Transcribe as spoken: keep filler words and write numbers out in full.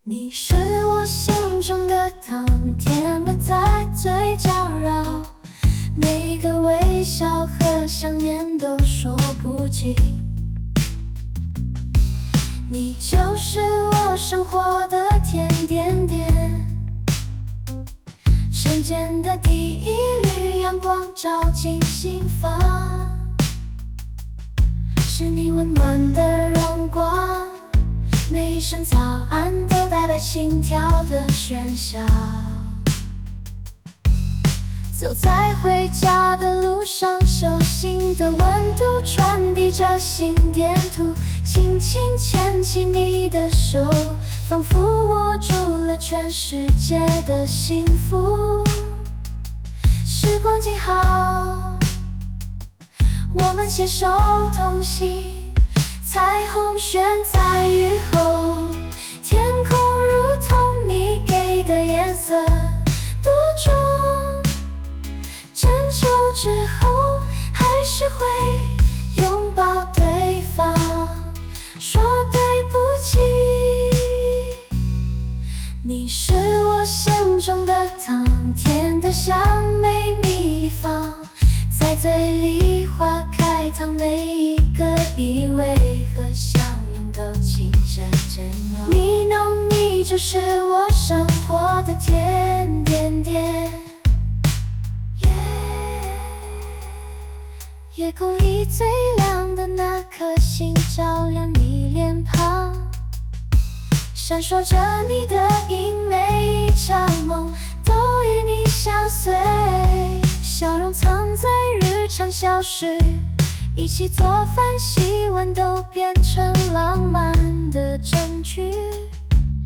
你是我心中的糖，甜蜜在嘴角绕，每个微笑和想念都说不尽。你就是我生活的甜点点，瞬间的第一缕阳光照进心房，是你温暖的荣光，每一声早安都带来心跳的喧嚣。走在回家的路上，手心的温度传递着心电图，轻轻牵起你的手，仿佛握住了全世界的幸福。时光静好，我们携手同行，彩虹悬在雨后，天空如同你给的颜色，多重争吵之后还是会拥抱对方，说对不起。你是我心中的糖，甜得像梅蜜放在嘴里，花开糖每一个依偎和相拥都情深真浓。你浓，你就是我生活的甜点点。夜空里最亮的那颗星，照亮你脸庞，闪烁着你的影，每一场梦都与你相随。笑容藏在日常小事，一起做饭洗碗都变成浪漫的证据。